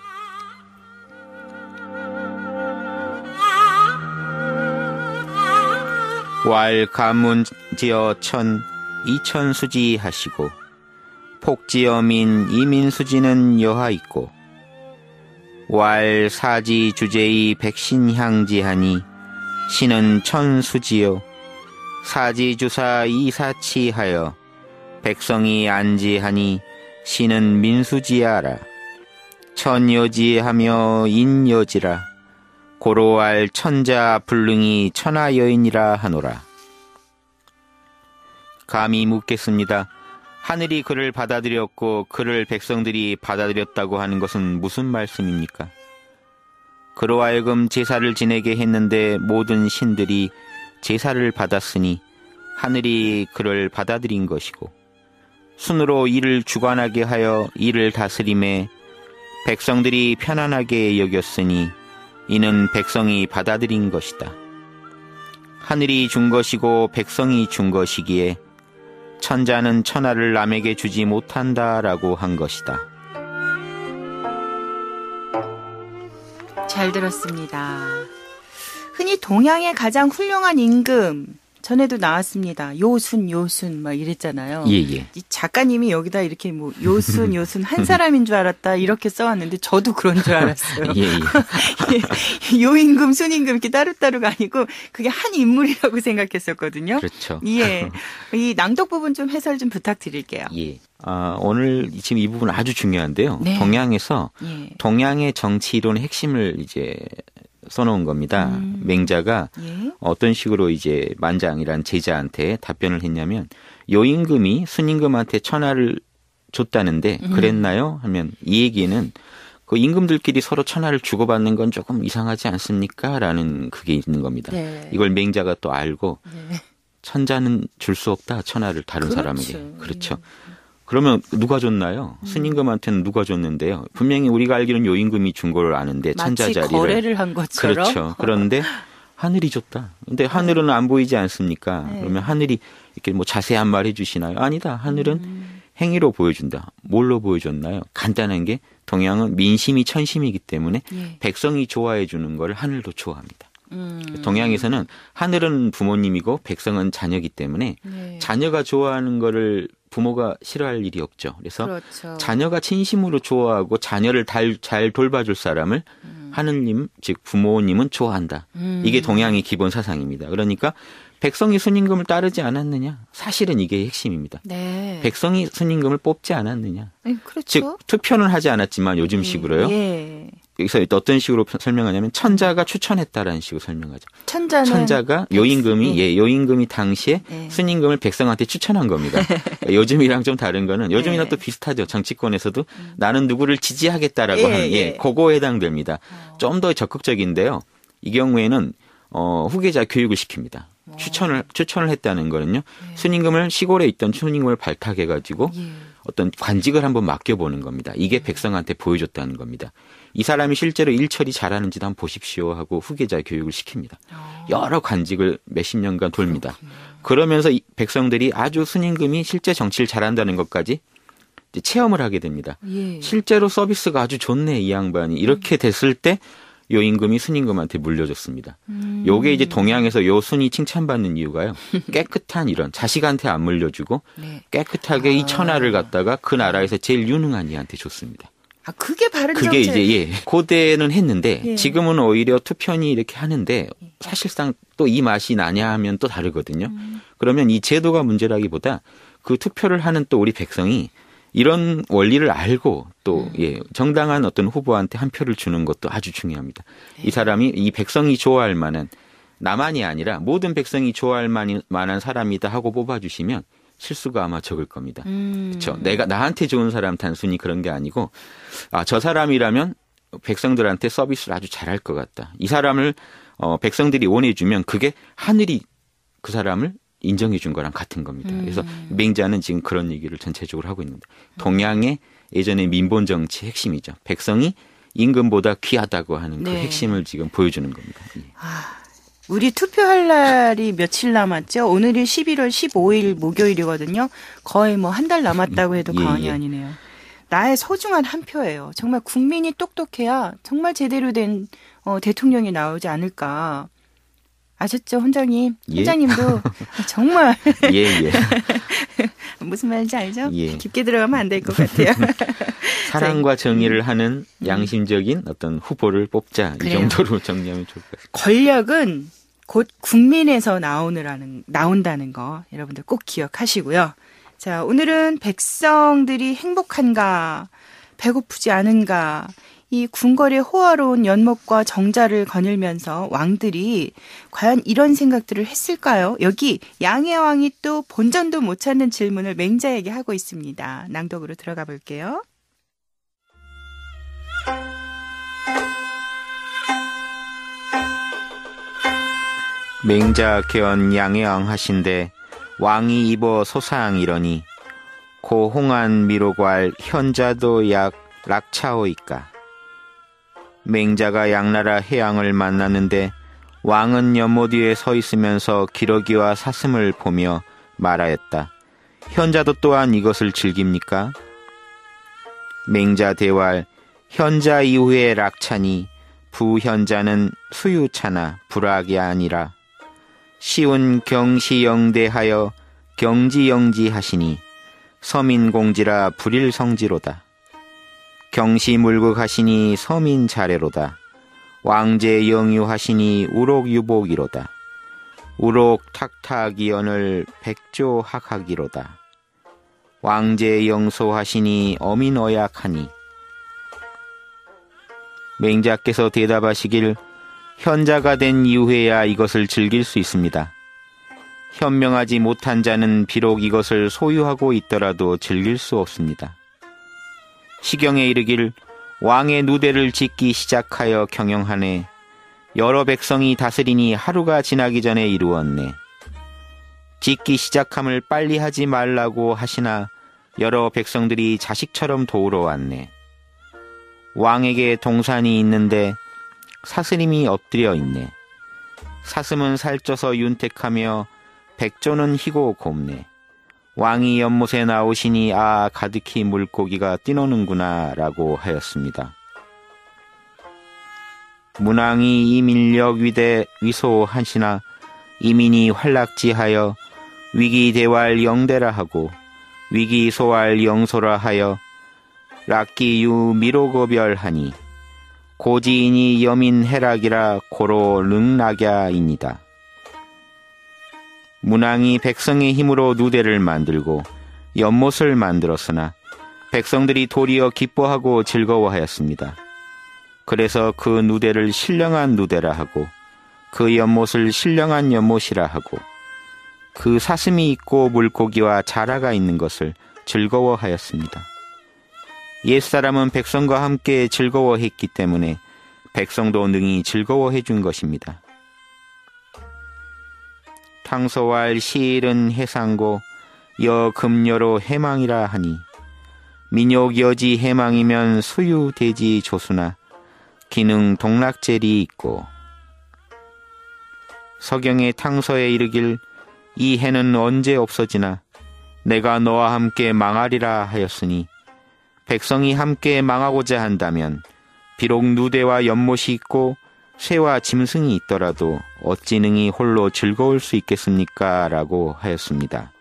Speaker 2: 왈 가문지어 천 이천수지 하시고 폭지어 민 이민수지는 여하 있고 왈 사지 주제의 백신향지하니 신은 천수지요 사지주사 이사치하여 백성이 안지하니 신은 민수지하라. 천여지하며 인여지라. 고로알 천자 불능이 천하여인이라 하노라. 감히 묻겠습니다. 하늘이 그를 받아들였고 그를 백성들이 받아들였다고 하는 것은 무슨 말씀입니까? 그로 하여금 제사를 지내게 했는데 모든 신들이 제사를 받았으니 하늘이 그를 받아들인 것이고, 순으로 이를 주관하게 하여 이를 다스림에 백성들이 편안하게 여겼으니 이는 백성이 받아들인 것이다. 하늘이 준 것이고 백성이 준 것이기에 천자는 천하를 남에게 주지 못한다라고 한 것이다.
Speaker 3: 잘 들었습니다. 흔히 동양의 가장 훌륭한 임금, 전에도 나왔습니다. 요순 막 이랬잖아요.
Speaker 2: 예.
Speaker 3: 이 작가님이 여기다 이렇게 뭐 요순 한 사람인 줄 알았다 이렇게 써왔는데 저도 그런 줄 알았어요.
Speaker 2: 예.
Speaker 3: 요임금, 순임금 이렇게 따로따로가 아니고 그게 한 인물이라고 생각했었거든요.
Speaker 2: 그렇죠.
Speaker 3: 예. 이 낭독 부분 좀 해설 좀 부탁드릴게요.
Speaker 2: 예. 오늘 지금 이 부분 아주 중요한데요.
Speaker 3: 네.
Speaker 2: 동양에서
Speaker 3: 예.
Speaker 2: 동양의 정치 이론의 핵심을 이제 써놓은 겁니다. 맹자가
Speaker 3: 예.
Speaker 2: 어떤 식으로 이제 만장이란 제자한테 답변을 했냐면, 요임금이 순임금한테 천하를 줬다는데 그랬나요? 하면 이 얘기는 그 임금들끼리 서로 천하를 주고받는 건 조금 이상하지 않습니까? 라는 그게 있는 겁니다.
Speaker 3: 네.
Speaker 2: 이걸 맹자가 또 알고
Speaker 3: 네.
Speaker 2: 천자는 줄 수 없다. 천하를 다른
Speaker 3: 그렇죠.
Speaker 2: 사람에게. 그렇죠. 그러면 누가 줬나요? 순임금한테는 누가 줬는데요. 분명히 우리가 알기로는 요임금이 준 걸 아는데 천자
Speaker 3: 마치
Speaker 2: 자리를.
Speaker 3: 거래를 한 것처럼.
Speaker 2: 그렇죠. 그런데 하늘이 줬다. 근데 하늘은 안 보이지 않습니까?
Speaker 3: 네.
Speaker 2: 그러면 하늘이 이렇게 뭐 자세한 말 해주시나요? 아니다. 하늘은 행위로 보여준다. 뭘로 보여줬나요? 간단한 게 동양은 민심이 천심이기 때문에
Speaker 3: 예.
Speaker 2: 백성이 좋아해 주는 걸 하늘도 좋아합니다. 동양에서는 하늘은 부모님이고 백성은 자녀이기 때문에
Speaker 3: 네.
Speaker 2: 자녀가 좋아하는 거를 부모가 싫어할 일이 없죠. 그래서
Speaker 3: 그렇죠.
Speaker 2: 자녀가 진심으로 좋아하고 자녀를 잘 돌봐줄 사람을 하느님, 즉 부모님은 좋아한다. 이게 동양의 기본 사상입니다. 그러니까 백성이 순임금을 따르지 않았느냐? 사실은 이게 핵심입니다.
Speaker 3: 네.
Speaker 2: 백성이 순임금을 뽑지 않았느냐?
Speaker 3: 그렇죠.
Speaker 2: 즉 투표는 하지 않았지만 요즘식으로요.
Speaker 3: 예.
Speaker 2: 여기서 어떤 식으로 설명하냐면 천자가 추천했다라는 식으로 설명하죠.
Speaker 3: 백성.
Speaker 2: 천자가 요임금이 당시에 순임금을 백성한테 추천한 겁니다. 요즘이랑 좀 다른 거는 요즘이랑 또 비슷하죠. 정치권에서도 나는 누구를 지지하겠다라고 하는 그거에 해당됩니다. 좀 더 적극적인데요. 이 경우에는 후계자 교육을 시킵니다. 추천을 했다는 거는요. 순임금을 시골에 있던 순임금을 발탁해가지고 어떤 관직을 한번 맡겨보는 겁니다. 이게 백성한테 보여줬다는 겁니다. 이 사람이 실제로 일처리 잘하는지도 한번 보십시오 하고 후계자 교육을 시킵니다. 여러 관직을 몇십 년간 돌립니다. 그러면서 백성들이 아주 순임금이 실제 정치를 잘한다는 것까지 이제 체험을 하게 됩니다. 실제로 서비스가 아주 좋네 이 양반이. 이렇게 됐을 때 요 임금이 순임금한테 물려줬습니다. 요게 이제 동양에서 요 순이 칭찬받는 이유가요. 깨끗한 이런 자식한테 안 물려주고 깨끗하게 이 천하를 갖다가 그 나라에서 제일 유능한 이한테 줬습니다.
Speaker 3: 그게 바른 정책.
Speaker 2: 그게 이제 고대는 했는데 지금은 오히려 투편이 이렇게 하는데 사실상 또 이 맛이 나냐 하면 또 다르거든요. 그러면 이 제도가 문제라기보다 그 투표를 하는 또 우리 백성이 이런 원리를 알고 또 정당한 어떤 후보한테 한 표를 주는 것도 아주 중요합니다. 이 사람이 이 백성이 좋아할 만한 나만이 아니라 모든 백성이 좋아할 만한 사람이다 하고 뽑아주시면 실수가 아마 적을 겁니다. 그렇죠. 내가 나한테 좋은 사람 단순히 그런 게 아니고 저 사람이라면 백성들한테 서비스를 아주 잘할 것 같다. 이 사람을 백성들이 원해주면 그게 하늘이 그 사람을 인정해 준 거랑 같은 겁니다. 그래서 맹자는 지금 그런 얘기를 전체적으로 하고 있는데 동양의 예전의 민본 정치의 핵심이죠. 백성이 임금보다 귀하다고 하는 그 핵심을 지금 보여주는 겁니다.
Speaker 3: 우리 투표할 날이 며칠 남았죠? 오늘이 11월 15일 목요일이거든요. 거의 뭐 한 달 남았다고 해도 과언이 아니네요. 나의 소중한 한 표예요. 정말 국민이 똑똑해야 정말 제대로 된 대통령이 나오지 않을까. 아셨죠, 혼장님? 혼장님도 정말 무슨 말인지 알죠? 깊게 들어가면 안 될 것 같아요.
Speaker 2: 사랑과 정의를 하는 양심적인 어떤 후보를 뽑자. 그래요. 이 정도로 정리하면 좋을 것 같습니다.
Speaker 3: 권력은 곧 국민에서 나온다는 거 여러분들 꼭 기억하시고요. 자, 오늘은 백성들이 행복한가, 배고프지 않은가, 이 궁궐의 호화로운 연못과 정자를 거닐면서 왕들이 과연 이런 생각들을 했을까요? 여기 양의 왕이 또 본전도 못 찾는 질문을 맹자에게 하고 있습니다. 낭독으로 들어가 볼게요.
Speaker 2: 맹자 개언 양의 왕 하신데 왕이 입어 소상이러니 고 홍한 미로괄 현자도 약 락차오이까. 맹자가 양나라 해양을 만났는데 왕은 연못 위에 서 있으면서 기러기와 사슴을 보며 말하였다. 현자도 또한 이것을 즐깁니까? 맹자 대왈 현자 이후에 락차니 부현자는 수유차나 불악이 아니라 시운 경시영대하여 경지영지하시니 서민공지라 불일성지로다. 경시물극하시니 서민자래로다. 왕제영유하시니 우록유복이로다. 우록탁탁이언을 백조학하기로다. 왕제영소하시니 어민어약하니. 맹자께서 대답하시길 현자가 된 이후에야 이것을 즐길 수 있습니다. 현명하지 못한 자는 비록 이것을 소유하고 있더라도 즐길 수 없습니다. 시경에 이르길 왕의 누대를 짓기 시작하여 경영하네. 여러 백성이 다스리니 하루가 지나기 전에 이루었네. 짓기 시작함을 빨리 하지 말라고 하시나 여러 백성들이 자식처럼 도우러 왔네. 왕에게 동산이 있는데 사스림이 엎드려 있네. 사슴은 살쪄서 윤택하며 백조는 희고 곱네. 왕이 연못에 나오시니 가득히 물고기가 뛰노는구나 라고 하였습니다. 문왕이 이민력 위대 위소하시나 이민이 활락지하여 위기대왈 영대라 하고 위기소왈 영소라 하여 락기유 미로거별하니 고지인이 여민해락이라 고로 릉락야이니다. 문왕이 백성의 힘으로 누대를 만들고 연못을 만들었으나 백성들이 도리어 기뻐하고 즐거워하였습니다. 그래서 그 누대를 신령한 누대라 하고 그 연못을 신령한 연못이라 하고 그 사슴이 있고 물고기와 자라가 있는 것을 즐거워하였습니다. 옛사람은 백성과 함께 즐거워했기 때문에 백성도 능히 즐거워해 준 것입니다. 탕소왈 시일은 해상고 여 금여로 해망이라 하니 민욕 여지 해망이면 수유 대지 조수나 기능 동락젤이 있고 서경의 탕서에 이르길 이 해는 언제 없어지나 내가 너와 함께 망하리라 하였으니 백성이 함께 망하고자 한다면 비록 누대와 연못이 있고 새와 짐승이 있더라도 어찌 능히 홀로 즐거울 수 있겠습니까? 라고 하였습니다.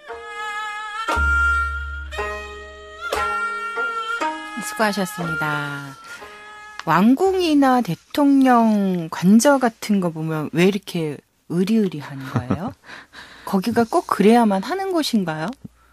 Speaker 3: 수고하셨습니다. 왕궁이나 대통령 관저 같은 거 보면 왜 이렇게 으리으리한 거예요? 거기가 꼭 그래야만 하는 곳인가요?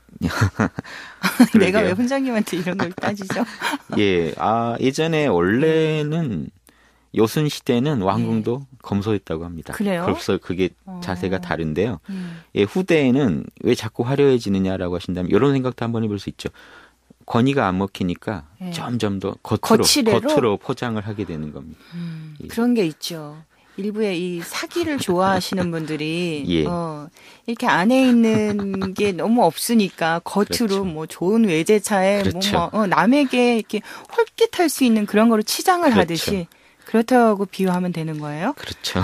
Speaker 3: 내가 왜 훈장님한테 이런 걸 따지죠?
Speaker 2: 예, 예전에 원래는 요순 시대는 왕궁도 검소했다고 합니다.
Speaker 3: 그래요?
Speaker 2: 벌써 그게 자세가 다른데요. 예, 후대에는 왜 자꾸 화려해지느냐라고 하신다면 이런 생각도 한번 해볼 수 있죠. 권위가 안 먹히니까 점점 더 겉으로 포장을 하게 되는 겁니다.
Speaker 3: 예. 그런 게 있죠. 일부의 이 사기를 좋아하시는 분들이
Speaker 2: 예.
Speaker 3: 이렇게 안에 있는 게 너무 없으니까 겉으로
Speaker 2: 그렇죠.
Speaker 3: 뭐 좋은 외제차에
Speaker 2: 그렇죠.
Speaker 3: 남에게 이렇게 홀깃할 수 있는 그런 거로 치장을
Speaker 2: 그렇죠.
Speaker 3: 하듯이 그렇다고 비유하면 되는 거예요?
Speaker 2: 그렇죠.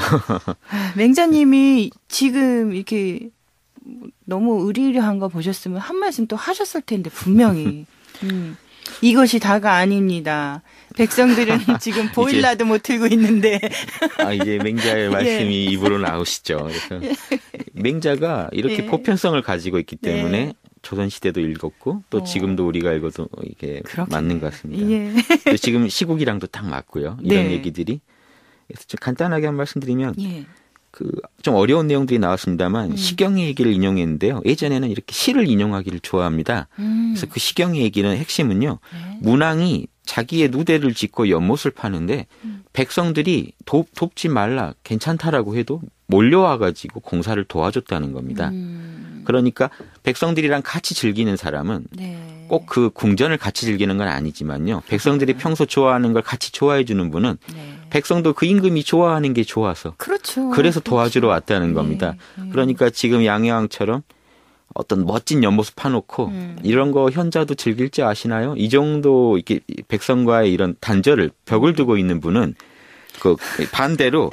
Speaker 3: 맹자님이 지금 이렇게 너무 의리의리한 거 보셨으면 한 말씀 또 하셨을 텐데 분명히 이것이 다가 아닙니다. 백성들은 지금 보일라도 못 틀고 있는데.
Speaker 2: 이제 맹자의 말씀이 입으로 나오시죠. 그래서 맹자가 이렇게 보편성을 가지고 있기 때문에 조선시대도 읽었고 또 지금도 우리가 읽어도 이게 맞는 것 같습니다. 또 지금 시국이랑도 딱 맞고요. 이런 얘기들이. 그래서 좀 간단하게 한 말씀 드리면 좀 어려운 내용들이 나왔습니다만 시경의 얘기를 인용했는데요. 예전에는 이렇게 시를 인용하기를 좋아합니다. 그래서 그 시경의 얘기는 핵심은요. 문왕이 자기의 누대를 짓고 연못을 파는데 백성들이 돕지 말라 괜찮다라고 해도 몰려와가지고 공사를 도와줬다는 겁니다. 그러니까 백성들이랑 같이 즐기는 사람은 꼭 그 궁전을 같이 즐기는 건 아니지만요. 백성들이 평소 좋아하는 걸 같이 좋아해 주는 분은 백성도 그 임금이 좋아하는 게 좋아서
Speaker 3: 그렇죠.
Speaker 2: 그래서 도와주러 왔다는 겁니다. 그러니까 지금 양여왕처럼 어떤 멋진 연못을 파놓고 이런 거 현자도 즐길 줄 아시나요? 이 정도 이렇게 백성과의 이런 단절을 벽을 두고 있는 분은 그 반대로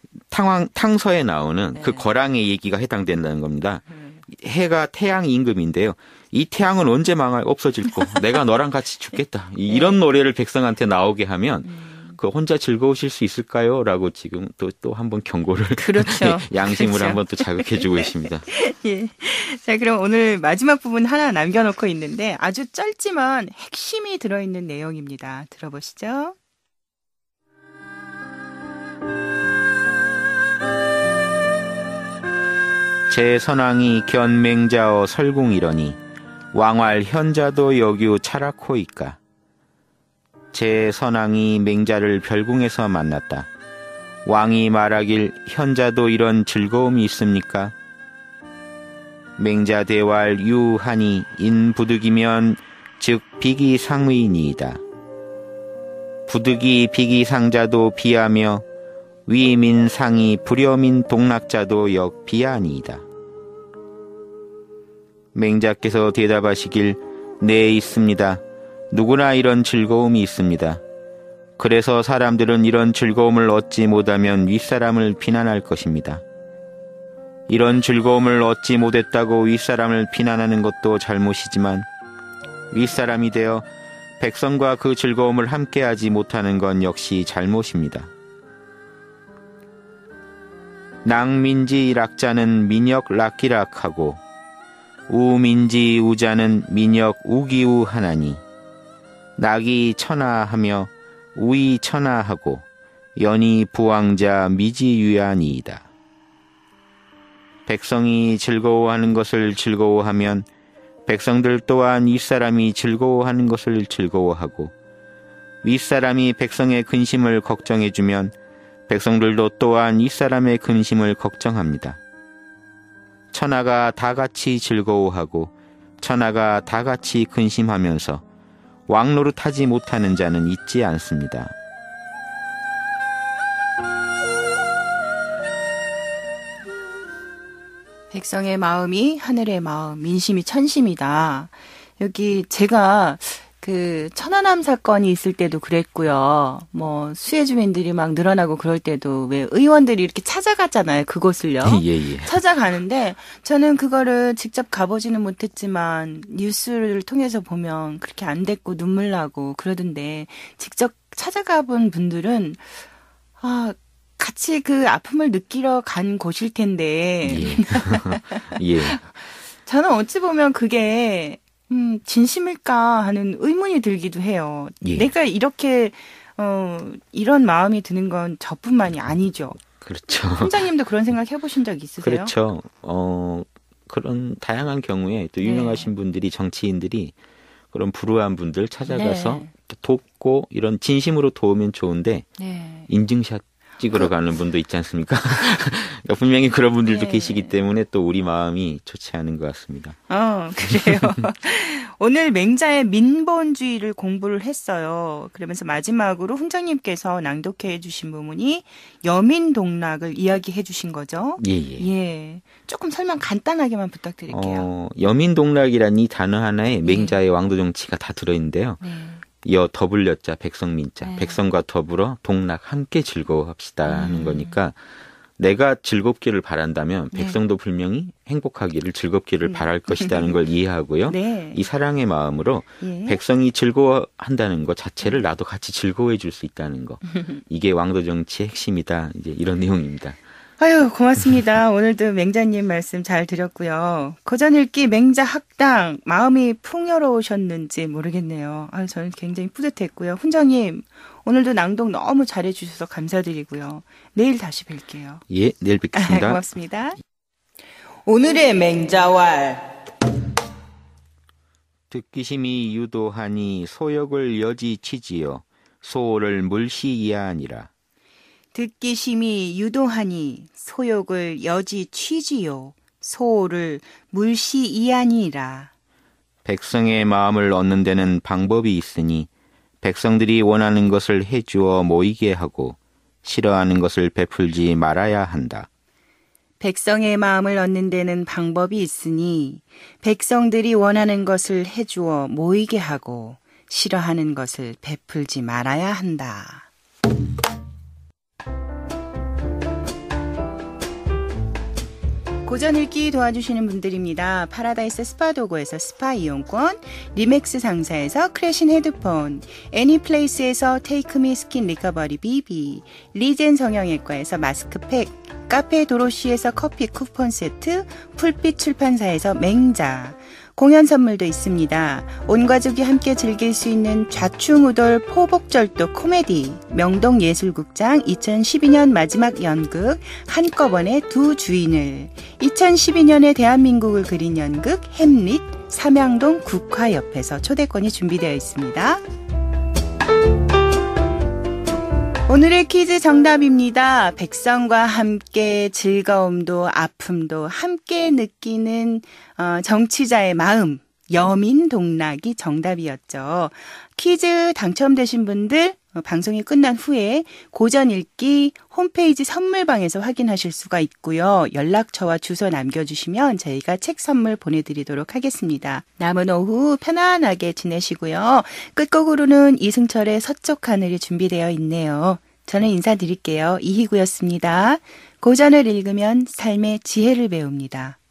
Speaker 2: 탕서에 나오는 그 거랑의 얘기가 해당된다는 겁니다. 해가 태양 임금인데요. 이 태양은 언제 망할 없어질 거. 내가 너랑 같이 죽겠다. 이런 노래를 백성한테 나오게 하면 그 혼자 즐거우실 수 있을까요? 라고 지금 또 한번 경고를
Speaker 3: 그렇죠.
Speaker 2: 양심을
Speaker 3: 그렇죠.
Speaker 2: 한번 또 자극해주고 계십니다.
Speaker 3: 예. 자, 그럼 오늘 마지막 부분 하나 남겨놓고 있는데 아주 짧지만 핵심이 들어있는 내용입니다. 들어보시죠.
Speaker 2: 제 선왕이 견맹자어 설궁이러니 왕활 현자도 여규 차라코이까. 제 선왕이 맹자를 별궁에서 만났다. 왕이 말하길 현자도 이런 즐거움이 있습니까? 맹자 대왈 유하니 인부득이면 즉 비기상의니이다. 부득이 비기상자도 비하며 위민상이 불여민 동락자도 역 비하니이다. 맹자께서 대답하시길 네 있습니다. 누구나 이런 즐거움이 있습니다. 그래서 사람들은 이런 즐거움을 얻지 못하면 윗사람을 비난할 것입니다. 이런 즐거움을 얻지 못했다고 윗사람을 비난하는 것도 잘못이지만 윗사람이 되어 백성과 그 즐거움을 함께하지 못하는 건 역시 잘못입니다. 낭민지 락자는 민역 락기락하고 우민지 우자는 민역 우기우하나니 낙이 천하하며 우이 천하하고 연이 부왕자 미지유야니이다. 백성이 즐거워하는 것을 즐거워하면 백성들 또한 윗사람이 즐거워하는 것을 즐거워하고 윗사람이 백성의 근심을 걱정해주면 백성들도 또한 윗사람의 근심을 걱정합니다. 천하가 다 같이 즐거워하고 천하가 다 같이 근심하면서 왕노릇하지 못하는 자는 있지 않습니다.
Speaker 3: 백성의 마음이 하늘의 마음, 민심이 천심이다. 여기 제가 그 천안함 사건이 있을 때도 그랬고요. 뭐 수혜 주민들이 막 늘어나고 그럴 때도 왜 의원들이 이렇게 찾아갔잖아요. 그곳을요.
Speaker 2: 예.
Speaker 3: 찾아가는데 저는 그거를 직접 가보지는 못했지만 뉴스를 통해서 보면 그렇게 안 됐고 눈물 나고 그러던데 직접 찾아가 본 분들은 같이 그 아픔을 느끼러 간 곳일 텐데.
Speaker 2: 예.
Speaker 3: 저는 어찌 보면 그게 진심일까 하는 의문이 들기도 해요.
Speaker 2: 예.
Speaker 3: 내가 이렇게 이런 마음이 드는 건 저뿐만이 아니죠.
Speaker 2: 그렇죠.
Speaker 3: 팀장님도 그런 생각 해보신 적 있으세요?
Speaker 2: 그렇죠. 그런 다양한 경우에 또 유명하신 분들이 정치인들이 그런 불우한 분들 찾아가서 돕고 이런 진심으로 도우면 좋은데 인증샷 찍으러 가는 분도 있지 않습니까? 분명히 그런 분들도 계시기 때문에 또 우리 마음이 좋지 않은 것 같습니다.
Speaker 3: 그래요. 오늘 맹자의 민본주의를 공부를 했어요. 그러면서 마지막으로 훈장님께서 낭독해 주신 부분이 여민동락을 이야기해 주신 거죠? 예. 조금 설명 간단하게만 부탁드릴게요.
Speaker 2: 여민동락이라는 이 단어 하나에 맹자의 왕도정치가 다 들어있는데요. 여 더블여자 백성민자 백성과 더불어 동락 함께 즐거워합시다 하는 거니까 내가 즐겁기를 바란다면 백성도 분명히 행복하기를 즐겁기를 바랄 것이라는 걸 이해하고요. 이 사랑의 마음으로 백성이 즐거워한다는 것 자체를 나도 같이 즐거워해 줄 수 있다는 거. 이게 왕도정치의 핵심이다. 이제 이런 내용입니다.
Speaker 3: 아유, 고맙습니다. 오늘도 맹자님 말씀 잘 드렸고요. 고전 읽기 맹자 학당 마음이 풍요로우셨는지 모르겠네요. 저는 굉장히 뿌듯했고요. 훈장님, 오늘도 낭독 너무 잘해 주셔서 감사드리고요. 내일 다시 뵐게요.
Speaker 2: 예, 내일 뵙겠습니다.
Speaker 3: 고맙습니다. 오늘의 맹자왈.
Speaker 2: 듣기심이 유도하니 소욕을 여지치지요. 소를 물시이하니라.
Speaker 3: 듣기심이 유도하니 소욕을 여지치지요. 소를 물시이하니라.
Speaker 2: 백성의 마음을 얻는 데는 방법이 있으니 백성들이 원하는 것을 해주어 모이게 하고 싫어하는 것을 베풀지 말아야 한다.
Speaker 3: 백성의 마음을 얻는 데는 방법이 있으니 백성들이 원하는 것을 해주어 모이게 하고 싫어하는 것을 베풀지 말아야 한다. 고전 읽기 도와주시는 분들입니다. 파라다이스 스파도고에서 스파 이용권, 리맥스 상사에서 크래신 헤드폰, 애니플레이스에서 테이크미 스킨 리커버리 BB, 리젠 성형외과에서 마스크팩, 카페 도로시에서 커피 쿠폰 세트, 풀빛 출판사에서 맹자, 공연 선물도 있습니다. 온 가족이 함께 즐길 수 있는 좌충우돌 포복절도 코미디, 명동예술극장 2012년 마지막 연극 한꺼번에 두 주인을, 2012년에 대한민국을 그린 연극 햄릿, 삼양동 국화협회에서 초대권이 준비되어 있습니다. 오늘의 퀴즈 정답입니다. 백성과 함께 즐거움도 아픔도 함께 느끼는 정치자의 마음, 여민동락이 정답이었죠. 퀴즈 당첨되신 분들 방송이 끝난 후에 고전 읽기 홈페이지 선물방에서 확인하실 수가 있고요. 연락처와 주소 남겨주시면 저희가 책 선물 보내드리도록 하겠습니다. 남은 오후 편안하게 지내시고요. 끝곡으로는 이승철의 서쪽 하늘이 준비되어 있네요. 저는 인사드릴게요. 이희구였습니다. 고전을 읽으면 삶의 지혜를 배웁니다.